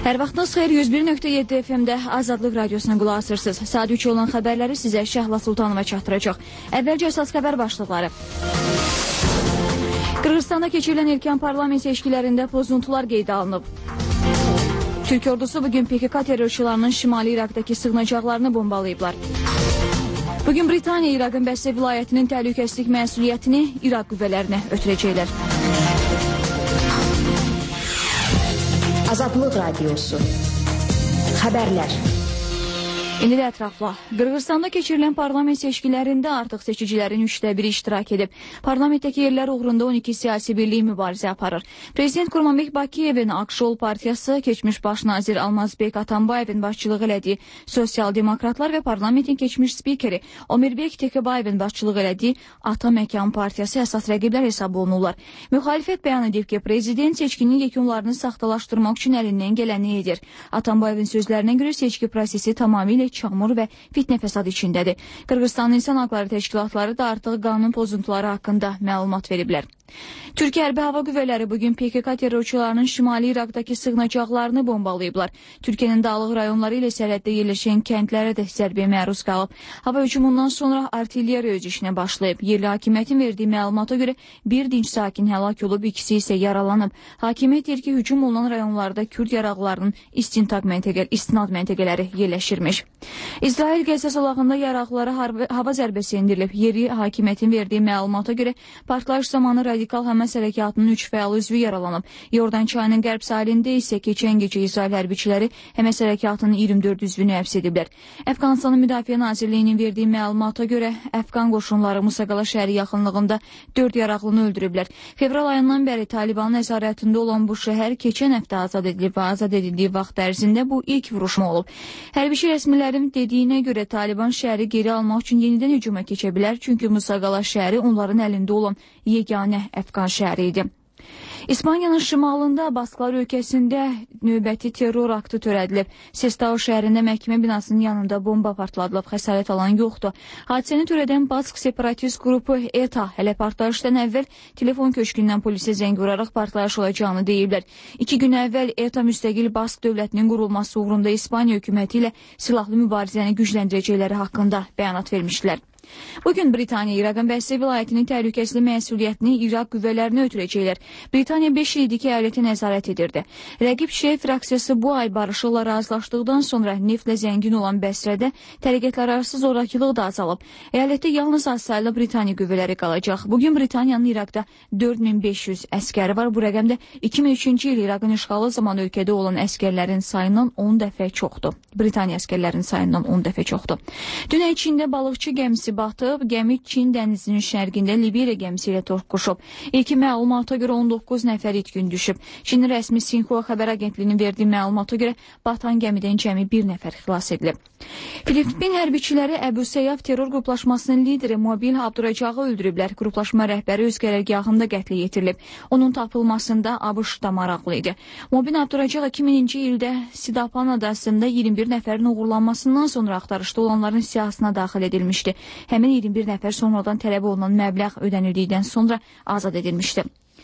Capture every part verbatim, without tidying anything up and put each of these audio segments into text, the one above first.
Hər vaxtınız xeyir, yüz bir nöqtə yeddi F M-də Azadlıq Radiosuna qulaq asırsınız. Saat üç olan xəbərləri sizə Şəhla Sultanova çatdıracaq. Əvvəlcə əsas xəbər başlıqları. Qırğızstanda keçirilən erkən parlament seçkilərində pozuntular qeydə alınıb. Türk ordusu bugün P K K terrorçularının Şimali İraqdakı sığınacaqlarını bombalayıblar. Bugün Britaniya İraqın Bəsrə vilayətinin təhlükəsizlik məsuliyyətini İraq qüvvələrinə ötürəcəklər. Azadlıq Radiosu. Xəbərlər. İndi də ətrafla. Qırğızstanda keçirilən parlament seçkilərində artıq seçicilərin üçdə biri iştirak edib. Parlamentdəki yerlər uğrunda on iki siyasi birlik mübarizə aparır. Prezident Qurmanbek Bakıyevin Akşol partiyası, keçmiş baş nazir Almazbek Atambayevin başçılığı elədiyi Sosial Demokratlar və parlamentin keçmiş spikeri Omirbek Tekebayevin başçılığı elədiyi Ata Məkan partiyası əsas rəqiblər hesab olunurlar. Müxalifət bəyan edib ki, prezident seçkinin yekunlarını saxtalaşdırmaq üçün əlindən gələni edir. Atambayevin sözlərinə görə seçki prosesi tamamilə çamur və fitnə fəsad içindədir. Qırğızstanın İnsan Haqları Təşkilatları da artıq qanun pozuntuları haqqında məlumat veriblər. Türkiyə Hərbi Hava Qüvvələri bugün P K K terrorçularının Şimali İraqdakı sığınacaqlarını bombalayıblar. Türkiyənin dağlıq rayonları ilə sərhəddə yerləşən kəndlərə də zərbəyə məruz qalıb. Hava hücumundan sonra artilleriya öz işinə başlayıb. Yerli hakimiyyətin verdiyi məlumata görə bir dinc sakin həlak olub, ikisi isə yaralanıb. Hakimiyyət deyir ki, hücum olunan rayonlarda Kürd yaraqlarının istintaq məntəqə, istinad məntəqələri yerləşirmiş. İsrail Qəzza zolağında yaraqlara hava zərbəsi endirilib. Yerli hakimiyyətin verdiyi məlumata görə partlayış zamanı radikal Həmas hərəkatının üç fəal üzvü yaralanıb. Yordan çayının qərb sahilində isə keçən gecə İsrail hərbiçiləri Həmas hərəkatının iyirmi dörd üzvünü həbs ediblər. Əfqanistanın Müdafiə Nazirliyinin verdiyi məlumata görə Əfqan qoşunları Musaqala şəhəri yaxınlığında dörd yaraqlını öldürüblər. Fevral ayından bəri Talibanın nəzarətində olan bu şəhər keçən həftə azad edilib və azad edildiyi vaxt ərzində bu ilk vuruşma olub. Hərbiçi rəsmilərin dediyinə görə Taliban şəhəri geri almaq üçün yenidən hücuma keçə bilər, çünki Musaqala şəhəri onların əlində olan yeganə Əfqan şəhəri idi. İspaniyanın şimalında Basklar ölkəsində növbəti terror aktı törədilib. Sestao şəhərində məhkəmə binasının yanında bomba partladılıb, xəsarət alan yoxdur. Hadisəni törədən Bask separatist qrupu E T A hələ partlayışdan əvvəl telefon köşkündən polisə zəng vuraraq partlayış olacağını deyiblər. İki gün əvvəl E T A müstəqil Bask dövlətinin qurulması uğrunda İspaniya hökuməti ilə silahlı mübarizəni gücləndirəcəkləri haqqında bəyanat vermişdilər. Bugün Britaniya İraqın Bəsrə vilayətinin təhlükəsizlik məsuliyyətini İraq qüvvələrinə ötürəcəklər. Britaniya beş il idi ki, əyaləti nəzarət edirdi. Rəqib Şii fraksiyası bu ay barışıqla razılaşdıqdan sonra neftlə zəngin olan Bəsrədə təriqətlərarası zorakılıq da azalıb. Əyalətdə yalnız az saylı Britaniya qüvvələri qalacaq. Bugün Britaniyanın İraqda dörd min beş yüz əskəri var. Bu rəqəm də iki min üçüncü il İraqın işğalı zamanı ölkədə olan əskərlərin sayından on dəfə çoxdur. Britaniya əskərlərinin sayından on dəfə çoxdur. Dünən Çində balıqçı gəmisi batıb, gəmi Çin dənizinin şərqində Liberiya gəmisi ilə toqquşub. İlkin məlumata görə on doqquz nəfər itkin düşüb. Çin rəsmi Sinhua xəbər agentliyinin verdiyi məlumata görə batan gəmidən cəmi bir nəfər xilas edilib. Filippin hərbiçiləri Əbu Seyyaf terror qruplaşmasının lideri Mobil Abduracağı öldürüblər. Qruplaşma rəhbəri öz qərargahında qətlə yetirilib. Onun tapılmasında ABŞ da maraqlı idi. Mobil Abduracaq iki minci ildə Sidapan adasında iyirmi bir nəfərin uğurlanmasından sonra axtarışda olanların siyahısına daxil edilmişdi. Həmin iyirmi bir nəfər sonradan tələb olunan məbləğ ödənildikdən sonra azad edilmişdi.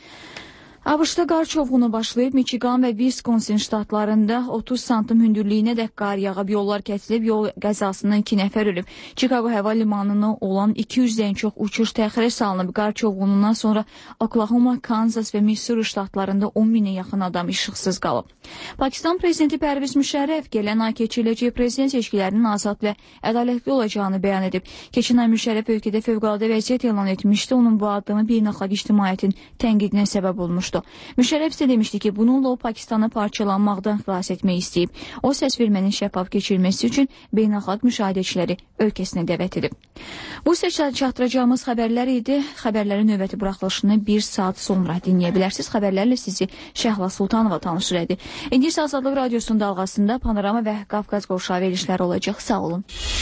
ABŞ-da qar çovğunu başlayıb, Michigan və Wisconsin ştatlarında otuz santim hündürlüyünə də qar yağıb, yollar kəsilib, yol qəzasından iki nəfər ölüb. Chicago hava limanına olan iki yüzdən çox uçuş təxirə salınıb. Qar çovğunundan sonra Oklahoma, Kansas və Missouri ştatlarında on minə yaxın adam işıqsız qalıb. Pakistan prezidenti Pərviz Müşərrəf gələn ay keçiriləcək prezident seçkilərinin azad və ədalətli olacağını bəyan edib. Keçən ay Müşərrəf ölkədə fövqəladə vəziyyət elan etmişdi. Onun bu addımı beynəlxalq ictimaiyyətin tənqidinə səbəb olmuşdu. Müşərrəf isə demişdi ki, bununla o Pakistanı parçalanmaqdan xilas etmək istəyib. O səs vermənin şəffaf keçirilməsi üçün beynəlxalq müşahidəçiləri ölkəsinə dəvət edib. Bu isə çatdıracağımız xəbərlər idi. Xəbərlərin növbəti buraxılışını bir saat sonra dinləyə bilərsiniz. Xəbərlərlə sizi Şəhla Sultanova tanış elədi. İndi isə Azadlıq Radiosunun dalğasında Panorama və Qafqaz qovşağı verilişləri olacaq. Sağ olun.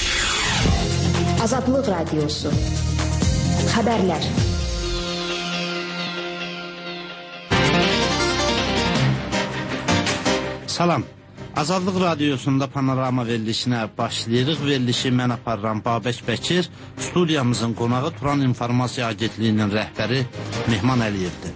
Azadlıq Radiosu. Xəbərlər. Salam. Azadlıq Radiosunda Panorama verilişinə başlayırıq. Verilişi mən aparıram Babək Bəkir. Studiyamızın qonağı Turan İnformasiya Agentliyinin rəhbəri Mehman Əliyevdir.